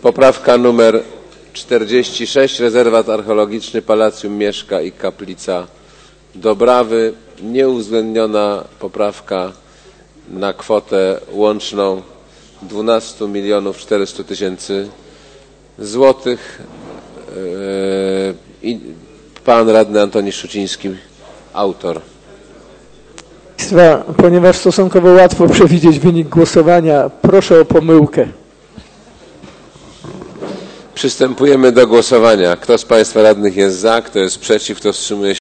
Poprawka numer 46. Rezerwat archeologiczny Palacjum Mieszka i Kaplica Dobrawy. Nieuwzględniona poprawka na kwotę łączną 12 400 000 złotych. Pan radny Antoni Szczuciński, autor. Ponieważ stosunkowo łatwo przewidzieć wynik głosowania, proszę o pomyłkę. Przystępujemy do głosowania. Kto z Państwa radnych jest za, kto jest przeciw, kto wstrzymuje się